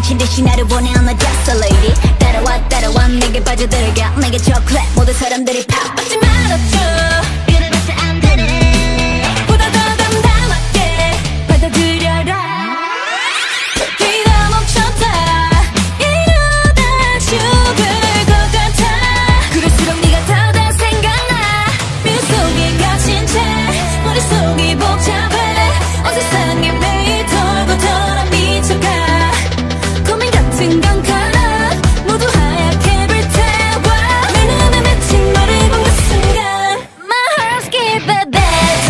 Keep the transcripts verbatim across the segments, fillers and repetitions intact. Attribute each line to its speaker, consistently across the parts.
Speaker 1: 미친 듯이 나를 원해 I'm not just a lady. 따라와 따라와 내게 빠져들어가 내게 초콜릿 모든 사람들이 팍 받지 말아줘. 그래봤자 안 되네. 보다 더 담담하게 받아들여라. 네가 멈췄다 이러다 죽을 것 같아. 그럴수록 네가 더더 생각나. 뼛속에 갇힌 채 머릿속이 복잡해. 온 세상이 매일 돌고 돌아 미쳐가. 고민 같은 건 가라 모두 하얗게 불태워. 내 눈에 맺힌 너를 본 그 순간 My heart skip a beat.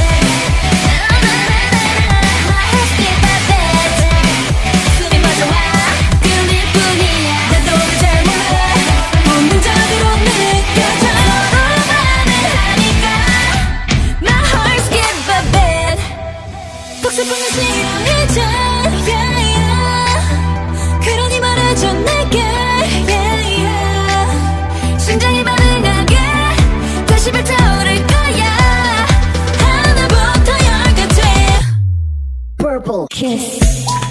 Speaker 1: My heart skip a beat. 숨이 멎어와 들릴 뿐이야. 나도 잘 몰라 본능적으로 느껴져. 서로만을 하니까 My heart skip a beat. 복수뿐인 시련이죠 yeah, yeah. 그러니 말해줘 내게 yeah, yeah. 심장이 반응하게 다시 불타오를 거야. 하나부터 열까지 Purple Kiss.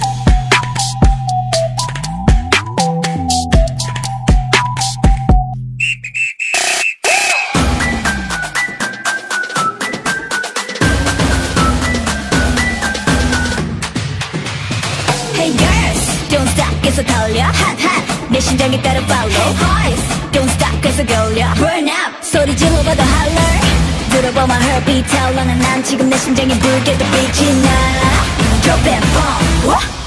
Speaker 1: Hey girls, don't stop 계속 달려 hot hot 내 심장이 따라 follow. Hey boys, don't stop 계속 걸려 burn up 소리 질러봐도 holler. 들어봐 my heartbeat 타올라는 난 지금 내 심장이 붉게 또 빛이 나. Drop that bomb.